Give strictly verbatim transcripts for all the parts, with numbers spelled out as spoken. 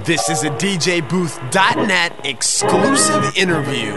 This is a D J Booth dot net exclusive interview.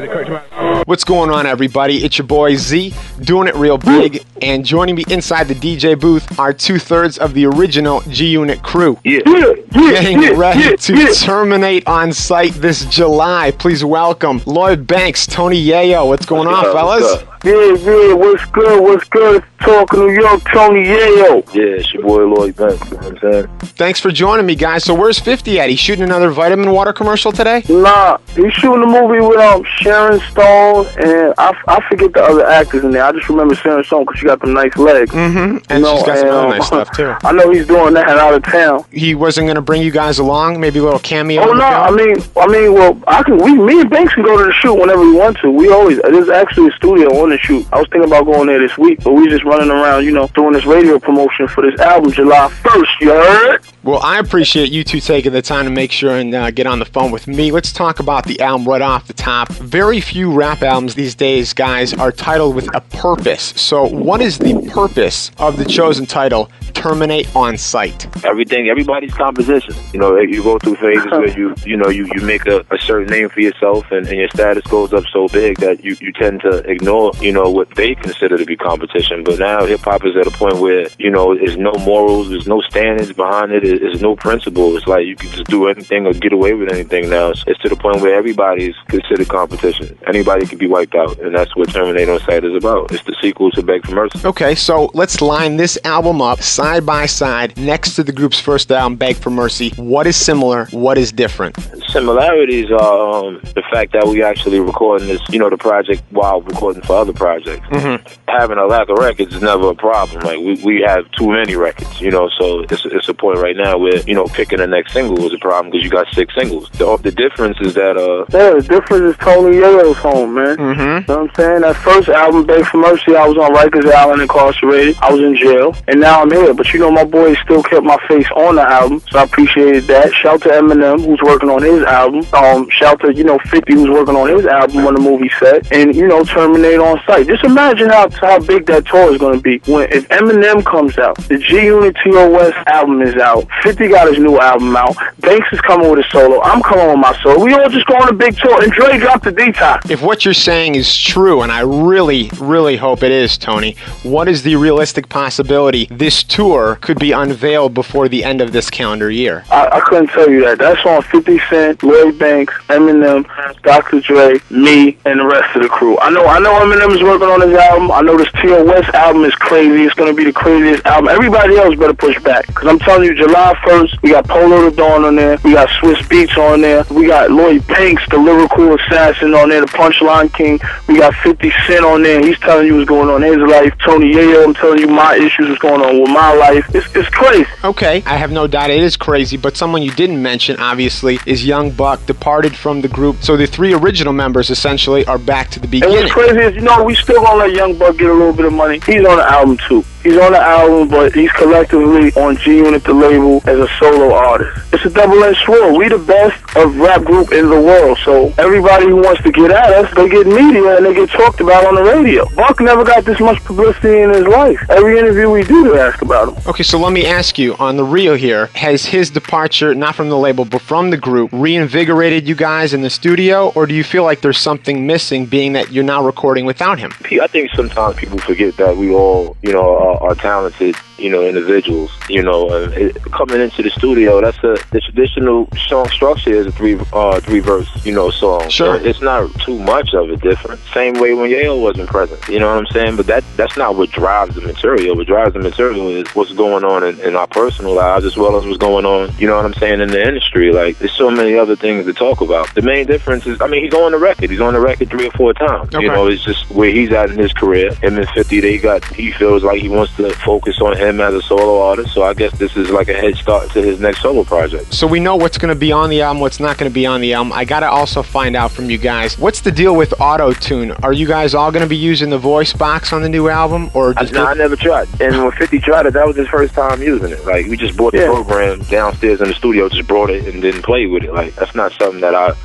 What's going on, everybody? It's your boy Z, doing it real big, and joining me inside the D J booth are two-thirds of the original G-Unit crew. Yeah. Getting ready to terminate on site this July. Please welcome Lloyd Banks, Tony Yayo. What's going on, fellas? Yeah, yeah, what's good, what's good? Talking New York, Tony Yayo. Yeah, it's your boy Lloyd Banks, you know what I'm saying? Thanks for joining me, guys. So where's fifty at? He's shooting another vitamin water commercial today? Nah, he's shooting a movie with um Sharon Stone, and I, I forget the other actors in there. I just remember Sharon Stone because she got them nice legs. Mm-hmm, and you know, she's got some other nice stuff, too. I know he's doing that out of town. He wasn't going to bring you guys along? Maybe a little cameo? Oh, no, I mean, I mean, well, I can. We, me and Banks can go to the shoot whenever we want to. We always, there's actually a studio on the shoot. I was thinking about going there this week, but we just running around, you know, doing this radio promotion for this album July first, you heard? Well, I appreciate you two taking the time to make sure and uh, get on the phone with me. Let's talk about the album right off the top. Very few rap albums these days, guys, are titled with a purpose. So what is the purpose of the chosen title, Terminate on Sight? Everything, everybody's composition. You know, you go through phases where you, you know, you, you make a, a certain name for yourself, and, and your status goes up so big that you, you tend to ignore, you know, what they consider to be competition. But now hip-hop is at a point where, you know, there's no morals, there's no standards behind it, there's no principle. It's like you can just do anything or get away with anything now. It's, it's to the point where everybody's considered competition. Anybody can be wiped out, and that's what Terminate on Sight is about. It's the sequel to Beg for Mercy. Okay, so let's line this album up side by side next to the group's first album, Beg for Mercy. What is similar? What is different? Similarities are um, the fact that we actually recording this, you know, the project while recording for other projects. Mm-hmm. Having a lack of records is never a problem. Like, we, we have too many records, you know, so it's, it's a point right now where, you know, picking the next single is a problem because you got six singles. The, the difference is that, uh... Yeah, the difference is Tony Yayo's home, man. Mm-hmm. You know what I'm saying? That first album, Beg for Mercy, I was on Rikers Island incarcerated. I was in jail, and now I'm here. But, you know, my boys still kept my face on the album, so I appreciated that. Shout to Eminem, who's working on his album. Um, shout to, you know, fifty, who's working on his album when the movie set. And, you know, Terminate on Sight. Just imagine how how big that tour is going to be. When if Eminem comes out, the G-Unit T O S album is out, fifty got his new album out, Banks is coming with a solo, I'm coming with my solo. We all just go on a big tour, and Dre dropped the Detox. If what you're saying is true, and I really, really hope it is, Tony, what is the realistic possibility this tour could be unveiled before the end of this calendar year? I, I couldn't tell you that. That's on fifty Cent, Lloyd Banks, Eminem, Doctor Dre, me, and the rest of the crew. I know I know Eminem is working on his album. I know this T O S album is crazy. It's going to be the craziest album. Everybody else better push back. Because I'm telling you, July first, we got Polo the Dawn on there. We got Swiss Beats on there. We got Lloyd Banks, the lyrical assassin, on there, the Punchline King. We got fifty Cent on there. He's telling you what's going on in his life. Tony Yayo, I'm telling you my issues, what's going on with my life. It's, it's crazy. Okay, I have no doubt it is crazy, but someone you didn't mention, obviously, is Young Buck, departed from the group. So the three original members, essentially, are back to the beginning. And what's crazy is, you know, we still gonna let Young Buck get a little bit of money. He's on the album, too. He's on the album, but he's collectively on G-Unit, the label, as a solo artist. It's a double-edged sword. We the best of rap group in the world, so everybody who wants to get at us, they get media and they get talked about on the radio. Buck never got this much publicity in his life. Every interview we do, they ask about him. Okay, so let me ask you, on the real here, has his departure, not from the label, but from the group, reinvigorated you guys in the studio, or do you feel like there's something missing, being that you're now recording without him? I think sometimes people forget that we all, you know, are, are talented, you know, individuals. You know, uh, it, coming into the studio, that's a the traditional song structure is a three uh, three verse, you know, song. Sure. It's not too much of a difference. Same way when Yayo wasn't present. You know what I'm saying? But that that's not what drives the material. What drives the material is what's going on in, in our personal lives as well as what's going on, you know what I'm saying, in the industry. Like, there's so many other things to talk about. The main difference is, I mean, he's on the record. He's on the record three or four times. Okay. You know, it's just where he's at in his career. Him and fifty, they got, he feels like he wants to focus on him as a solo artist. So I guess this is like a head start to his next solo project. So we know what's going to be on the album, what's not going to be on the album. I got to also find out from you guys, what's the deal with auto-tune? Are you guys all going to be using the voice box on the new album? Or I, no, I never tried. And when fifty tried it, that was his first time using it. Like, we just bought the yeah. program downstairs in the studio, just brought it and didn't play with it. Like, that's not something that I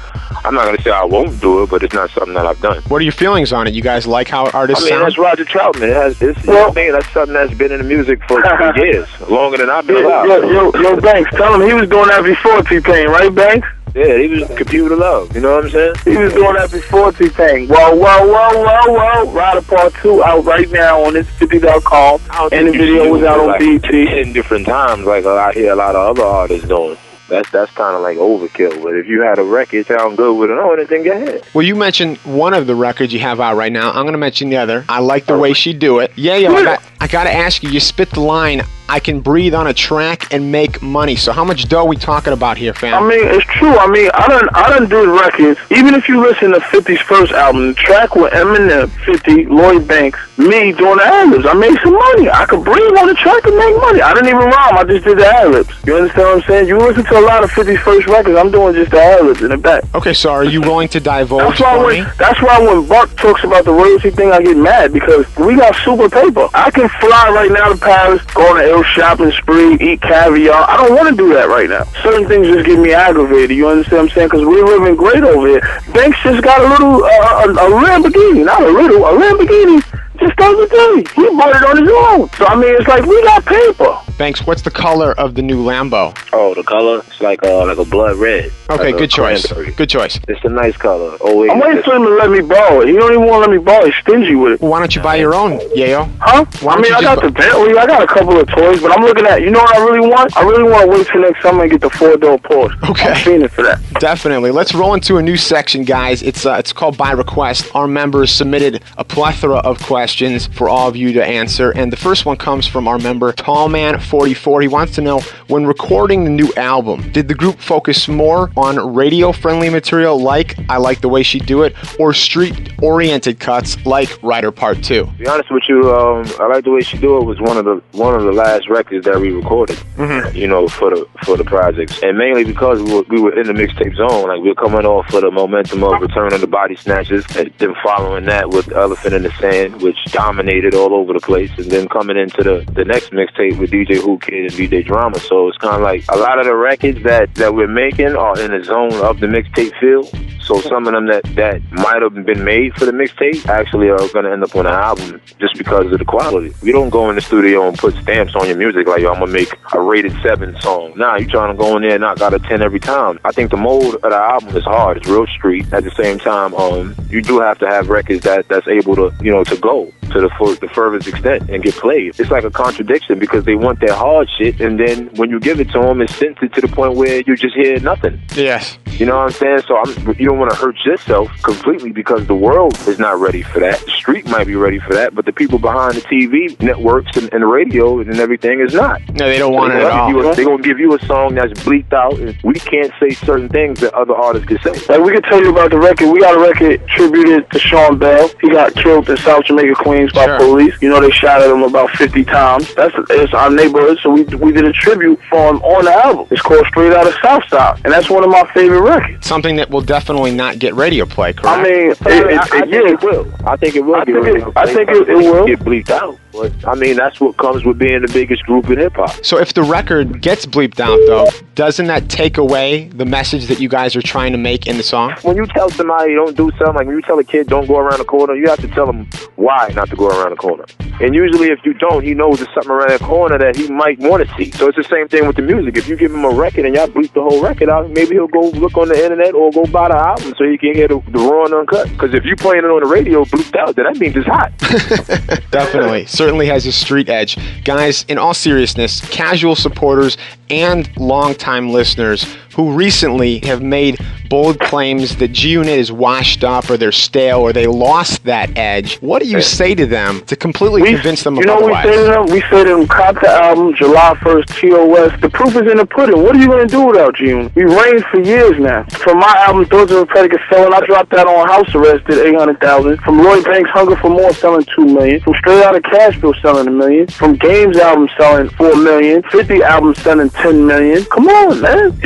I'm not gonna say I won't do it, but it's not something that I've done. What are your feelings on it? You guys like how artists I mean, sound? that's Roger Troutman. It has, it's, you know what I mean? That's something that's been in the music for, for years, longer than I've been Yo, alive. yo, yo, yo, Banks, tell him he was doing that before T-Pain, right, Banks? Yeah, he was Computer Love. You know what I'm saying? He was doing that before T-Pain. Whoa, whoa, whoa, whoa, whoa. Rider Part two out right now on this fifty dot com. And the video was out on like B E T. ten different times, like I hear a lot of other artists doing. That's that's kind of like overkill. But if you had a record sound good with it on it, then go ahead. Well, you mentioned one of the records you have out right now. I'm going to mention the other. I like the way she do it. Yeah, yo, I got, I got to ask you, you spit the line, I can breathe on a track and make money. So how much dough we talking about here, fam? I mean, it's true. I mean, I done, I done did records. Even if you listen to fifty's first album, the track with Eminem, fifty, Lloyd Banks, me doing the ad-libs, I made some money. I could breathe on the track and make money. I didn't even rhyme. I just did the ad-libs. You understand what I'm saying? You listen to a lot of fifty's first records, I'm doing just the ad-libs in the back. Okay, so are you willing to divulge That's why, for when, me? that's why when Buck talks about the royalty thing, I get mad, because we got super paper. I can fly right now to Paris, go on an ill shopping spree, eat caviar. I don't want to do that right now. Certain things just get me aggravated. You understand what I'm saying? Because we're living great over here. Banks just got a little, uh, a, a Lamborghini, not a little, a Lamborghini. Just the other day, he bought it on his own. So I mean, it's like we got paper. Banks, what's the color of the new Lambo? Oh, the color? It's like uh, like a blood red. Okay, like good choice. cranberry. Good choice. It's a nice color. Always. I'm waiting for him to let me borrow it. He don't even want to let me borrow it. He's stingy with it. Well, why don't you buy your own, yayo? Huh? Why I don't mean, you I got just the Bentley. I got a couple of toys, but I'm looking at, you know what I really want? I really want to wait till next summer and get the four-door Porsche. Okay. I'm fiending for that. Definitely. Let's roll into a new section, guys. It's uh, it's called By Request. Our members submitted a plethora of questions for all of you to answer, and the first one comes from our member, Tallman forty-four. He wants to know, when recording the new album, did the group focus more on radio-friendly material like I Like the Way She Do It, or street-oriented cuts like Rider Part two? To be honest with you, um, I Like the Way She Do It was one of the one of the last records that we recorded. Mm-hmm. You know, for the for the projects, and mainly because we were, we were in the mixtape zone. Like we were coming off of the momentum of Return of the Body Snatchers, and then following that with Elephant in the Sand, which dominated all over the place, and then coming into the the next mixtape with D J Who Kid and D J Drama. So it's kind of like a lot of the records that that we're making are in the zone of the mixtape field. So some of them that that might have been made for the mixtape actually are going to end up on the album just because of the quality. We don't go in the studio and put stamps on your music like, yo, I'm going to make a rated seven song. Nah, you trying to go in there and knock out a ten every time. I think the mode of the album is hard. It's real street. At the same time, um, you do have to have records that that's able to, you know, to go to the full, the furthest extent and get played. It's like a contradiction because they want that hard shit, and then when you give it to them, it's censored to the point where you just hear nothing. Yes. You know what I'm saying? So I'm, you don't want to hurt yourself completely because the world is not ready for that. The street might be ready for that, but the people behind the T V networks and, and the radio and everything is not. No, they don't want so it at all. They're going to give you a song that's bleaked out, and we can't say certain things that other artists can say. Like, we can tell you about the record. We got a record tributed to Sean Bell. He got killed in South Jamaica, Queens by Sure. police. You know, they shot at him about fifty times. That's it's our neighborhood, so we we did a tribute for him on the album. It's called Straight Outta Southside, and that's one of my favorite records. Something that will definitely not get radio play, correct? I mean, it, I, it, I it, think yeah. it will. I think it will. I get think it- radio I play. think it- it will. Get bleeped out. But I mean, that's what comes with being the biggest group in hip hop. So if the record gets bleeped out, though, doesn't that take away the message that you guys are trying to make in the song? When you tell somebody don't do something, like when you tell a kid don't go around the corner, you have to tell him why not to go around the corner. And usually if you don't, he knows there's something around the corner that he might want to see. So it's the same thing with the music. If you give him a record and y'all bleep the whole record out, maybe he'll go look on the internet or go buy the album so he can hear the, the raw and uncut. Because if you playing it on the radio bleeped out, then that means it's hot. Definitely. Certainly has a street edge. Guys, in all seriousness, casual supporters and longtime listeners who recently have made bold claims that G-Unit is washed up or they're stale or they lost that edge, what do you say to them to completely We, convince them you of know otherwise? what we say to them? We say to them, cop the album, July first, T O S. The proof is in the pudding. What are you going to do without June? We reigned for years now. From my album, Thoughts of a Predicate selling, I dropped that on House Arrest, did eight hundred thousand. From Lloyd Banks' Hunger for More, selling two million. From Straight Outta Cashville, selling a million. From Games album, selling four million. fifty album, selling ten million. Come on, man. It's either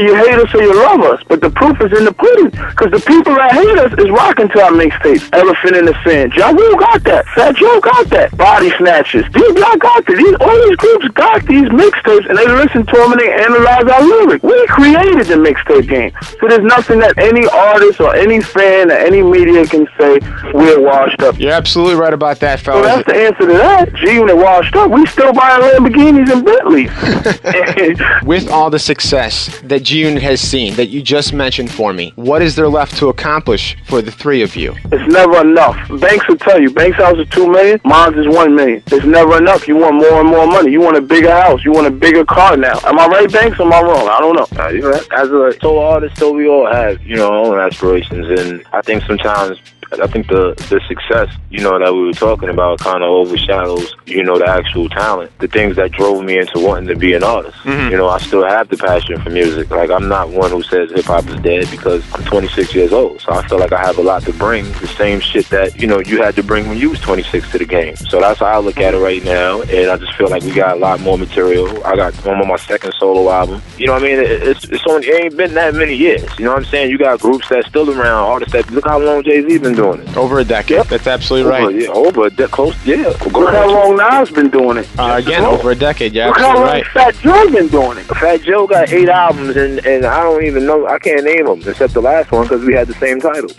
you hate us or you love us, but the proof is in the pudding. Because the people that hate us is rocking to our mixtapes. Elephant in the Sand. Ja Rule got that. Fat Joe got that. Body Snatchers. These guys got that. These, all these groups got these mixtapes, and they listen to them and they analyze our lyrics. We created the mixtape game. So there's nothing that any artist or any fan or any media can say we're washed up. You're absolutely right about that, So fellas. that's the answer to that. G-Unit washed up. We still buying Lamborghinis and Bentleys. With all the success that G-Unit has seen, that you just mentioned for me, what is there left to accomplish for the three of you? It's never enough. Banks will tell you. Banks' house is two million. Mine's is one million. It's never enough. You want more and more money. You want a bigger house. You want a bigger car now. Am I right, Banks, or am I wrong? I don't know. Uh, you know, as a solo artist, though, we all have, you know, our own aspirations, and I think sometimes, I think the the success, you know, that we were talking about kind of overshadows, you know, the actual talent, the things that drove me into wanting to be an artist. Mm-hmm. You know, I still have the passion for music. Like, I'm not one who says hip hop is dead because I'm twenty-six years old. So I feel like I have a lot to bring, the same shit that, you know, you had to bring when you was twenty-six to the game. So that's how I look at it right now, and I just feel like we got a lot more material. I got I'm on my second solo album. You know what I mean? It, it's it's only, it ain't been that many years. You know what I'm saying? You got groups that's still around, artists that, look how long Jay-Z been doing it. Over a decade. Yep. That's absolutely Over, right. yeah, over, de- close, yeah. Go Look how ahead. long Nas been doing it. Uh, again, Look over a decade. You're how absolutely long right. Fat Joe been doing it. Fat Joe got eight albums, and, and I don't even know, I can't name them except the last one because we had the same title.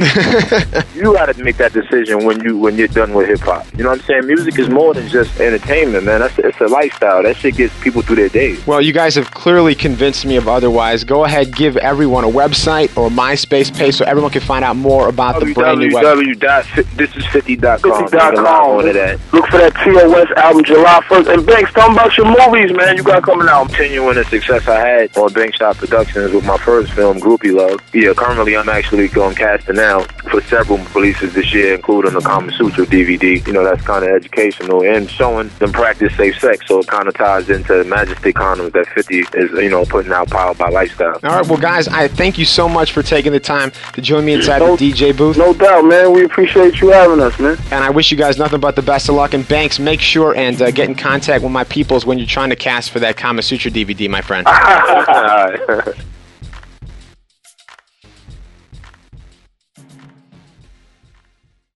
You got to make that decision when you when you're done with hip hop. You know what I'm saying? Music is more than just entertainment, man. That's it's a lifestyle. That shit gets people through their days. Well, you guys have clearly convinced me of otherwise. Go ahead, give everyone a website or MySpace page so everyone can find out more about the brand new website. This is fifty dot com. fifty dot com. That. Look for that T O S album July first. And Banks, tell me about your movies, man. You got coming out. Continuing the success I had on Bank Shot Productions with my first film, Groupie Love. Yeah, currently I'm actually going casting now for several releases this year, including the Kama Sutra D V D. You know, that's kind of educational and showing them practice safe sex, so it kind of ties into Majesty Condoms that fifty is, you know, putting out Powered by Lifestyle. All right, well, guys, I thank you so much for taking the time to join me inside No- the D J booth. No doubt, man. We appreciate you having us, man. And I wish you guys nothing but the best of luck. And Banks, make sure and uh, get in contact with my peoples when you're trying to cast for that Kama Sutra D V D, my friend. All right.